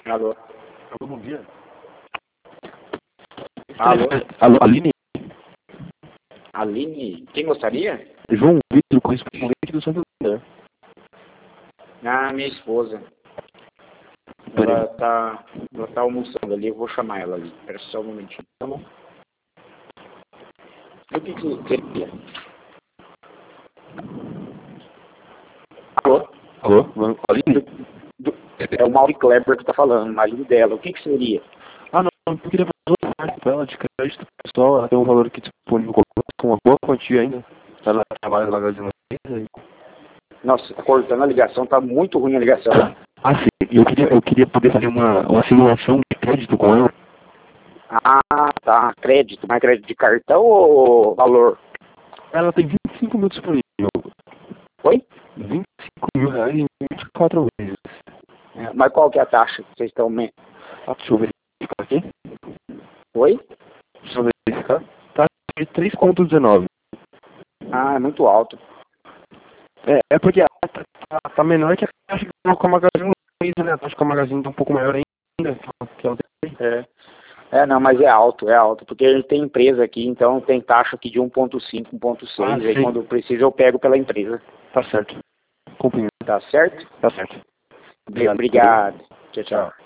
Alô? Alô, bom dia. Alô? Alô, Aline? Aline? Quem gostaria? João Vitor, correspondente do Santo André. Ah, minha esposa. Ela tá almoçando ali, eu vou chamar ela ali. Espera só um momentinho. Tá bom. E o que seria? Alô? Alô, Aline? É o Mauri Kleber que tá falando, marido dela. O que seria? Ah, não, eu queria fazer uma parte pra ela de crédito pessoal. Ela tem um valor aqui disponível com uma boa quantia ainda. Ela trabalha na Magazine Luiza. Nossa, tá cortando a ligação, tá muito ruim a ligação. Ah, sim. Eu queria poder fazer uma simulação de crédito com ela. Ah, tá. Crédito. Mas crédito de cartão ou valor? Ela tem 25 mil disponível. Oi? 25 mil reais em 24 vezes. É, mas qual que é a taxa que vocês estão... Ah, deixa eu verificar aqui. Oi? Deixa eu verificar. Tá de 3,19. Ah, é muito alto. É porque a tá menor que a taxa que ela com a Magazine Luiza, né? A taxa com a Magazine tá um pouco maior ainda. Que ela tem. Não, mas é alto, porque ele tem empresa aqui, então tem taxa aqui de 1,5, 1,6, aí sim. quando eu preciso eu pego pela empresa. Tá certo. Compreendo. Tá certo? Tá certo. Obrigado. Tchau, tchau.